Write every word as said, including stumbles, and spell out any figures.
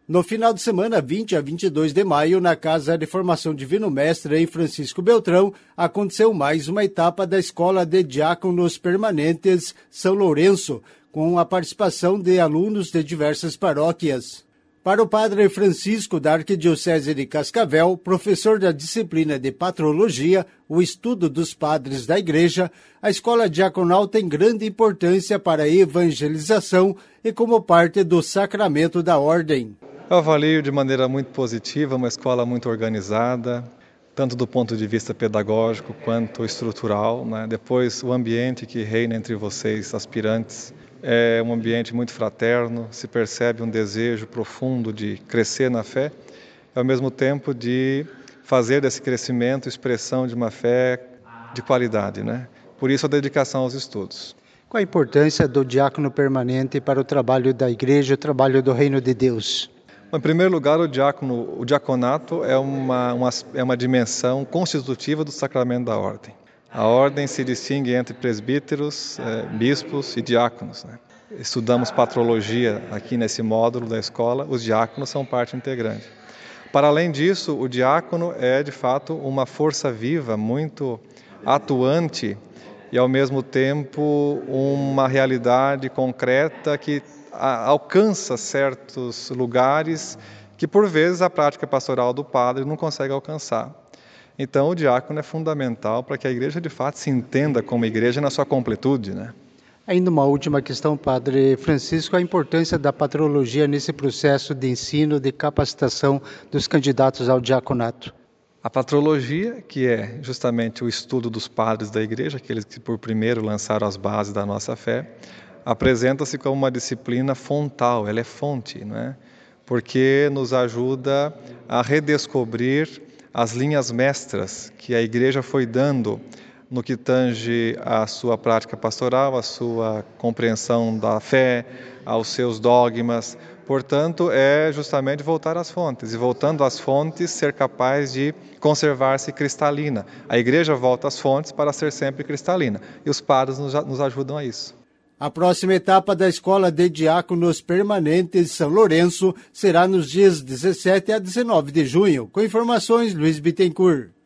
No final de semana, vinte a vinte e dois de maio, na Casa de Formação Divino Mestre, em Francisco Beltrão, aconteceu mais uma etapa da Escola de Diáconos Permanentes São Lourenço, com a participação de alunos de diversas paróquias. Para o padre Francisco, da Arquidiocese de Cascavel, professor da disciplina de Patrologia, o estudo dos padres da Igreja, a escola diaconal tem grande importância para a evangelização e como parte do sacramento da ordem. Eu avalio de maneira muito positiva, uma escola muito organizada, tanto do ponto de vista pedagógico quanto estrutural, né? Depois, o ambiente que reina entre vocês, aspirantes, é um ambiente muito fraterno, se percebe um desejo profundo de crescer na fé, e ao mesmo tempo de fazer desse crescimento expressão de uma fé de qualidade, né? Por isso a dedicação aos estudos. Qual a importância do diácono permanente para o trabalho da Igreja, o trabalho do Reino de Deus? Em primeiro lugar, o, diácono, o diaconato é uma, uma, é uma dimensão constitutiva do sacramento da ordem. A ordem se distingue entre presbíteros, eh, bispos e diáconos, né? Estudamos patrologia aqui nesse módulo da escola, os diáconos são parte integrante. Para além disso, o diácono é de fato uma força viva, muito atuante e ao mesmo tempo uma realidade concreta que alcança certos lugares que por vezes a prática pastoral do padre não consegue alcançar. Então o diácono é fundamental para que a igreja de fato se entenda como igreja na sua completude, né? Ainda uma última questão, padre Francisco, a importância da patrologia nesse processo de ensino, de capacitação dos candidatos ao diaconato. A patrologia, que é justamente o estudo dos padres da igreja, aqueles que por primeiro lançaram as bases da nossa fé, apresenta-se como uma disciplina fontal, ela é fonte, não é? Porque nos ajuda a redescobrir as linhas mestras que a igreja foi dando no que tange à sua prática pastoral, à sua compreensão da fé, aos seus dogmas. Portanto, é justamente voltar às fontes, e voltando às fontes, ser capaz de conservar-se cristalina. A igreja volta às fontes para ser sempre cristalina, e os padres nos, nos ajudam a isso. A próxima etapa da Escola de Diáconos Permanentes São Lourenço será nos dias dezessete a dezenove de junho. Com informações, Luiz Bittencourt.